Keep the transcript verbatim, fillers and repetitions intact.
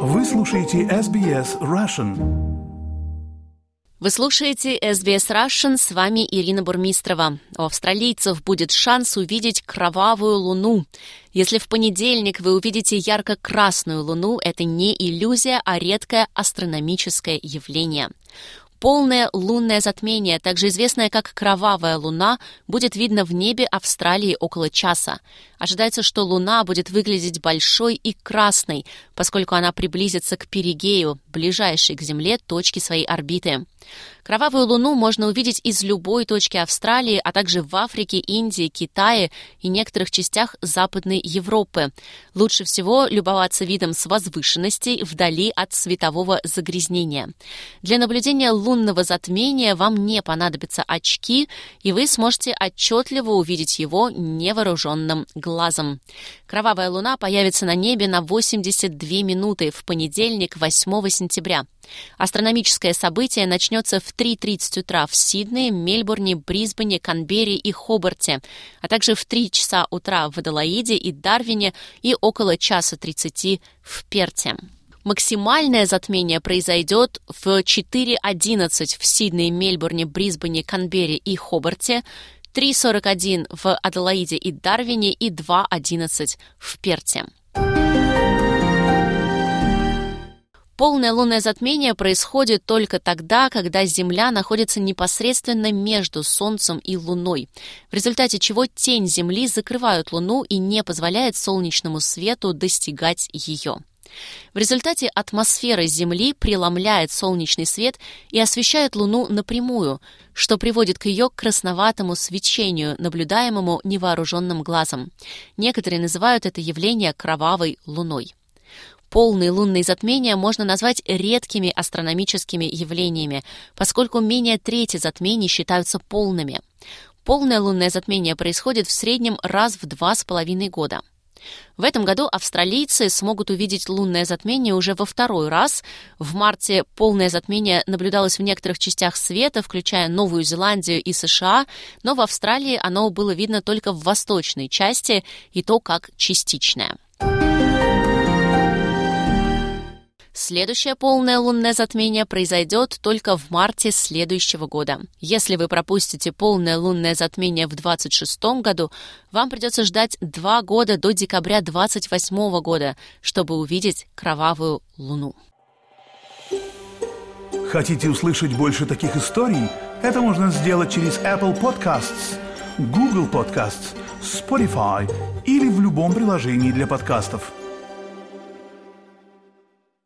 Вы слушаете эс би эс Russian. Вы слушаете эс би эс Russian, с вами Ирина Бурмистрова. У австралийцев будет шанс увидеть кровавую луну. Если в понедельник вы увидите ярко-красную луну, это не иллюзия, а редкое астрономическое явление. Полное лунное затмение, также известное как кровавая луна, будет видно в небе Австралии около часа. Ожидается, что луна будет выглядеть большой и красной, поскольку она приблизится к перигею, ближайшей к Земле точке своей орбиты. Кровавую луну можно увидеть из любой точки Австралии, а также в Африке, Индии, Китае и некоторых частях Западной Европы. Лучше всего любоваться видом с возвышенностей вдали от светового загрязнения. Для наблюдения лунного затмения вам не понадобятся очки, и вы сможете отчетливо увидеть его невооруженным глазом. Кровавая луна появится на небе на восемьдесят две минуты в понедельник, восьмого сентября. Астрономическое событие начнется в три тридцать утра в Сиднее, Мельбурне, Брисбене, Канберре и Хобарте, а также в три часа утра в Аделаиде и Дарвине и около часа тридцати в Перте. Максимальное затмение произойдет в четыре одиннадцать в Сиднее, Мельбурне, Брисбене, Канберре и Хобарте, три сорок один в Аделаиде и Дарвине и два одиннадцать в Перте. Полное лунное затмение происходит только тогда, когда Земля находится непосредственно между Солнцем и Луной, в результате чего тень Земли закрывает Луну и не позволяет солнечному свету достигать ее. В результате атмосфера Земли преломляет солнечный свет и освещает Луну напрямую, что приводит к ее красноватому свечению, наблюдаемому невооруженным глазом. Некоторые называют это явление кровавой луной. Полные лунные затмения можно назвать редкими астрономическими явлениями, поскольку менее трети затмений считаются полными. Полное лунное затмение происходит в среднем раз в два с половиной года. В этом году австралийцы смогут увидеть лунное затмение уже во второй раз. В марте полное затмение наблюдалось в некоторых частях света, включая Новую Зеландию и США, но в Австралии оно было видно только в восточной части, и то как частичное. Следующее полное лунное затмение произойдет только в марте следующего года. Если вы пропустите полное лунное затмение в двадцать шестом году, вам придется ждать два года до декабря двадцать восьмого года, чтобы увидеть кровавую луну. Хотите услышать больше таких историй? Это можно сделать через Apple Podcasts, Google Podcasts, Spotify или в любом приложении для подкастов.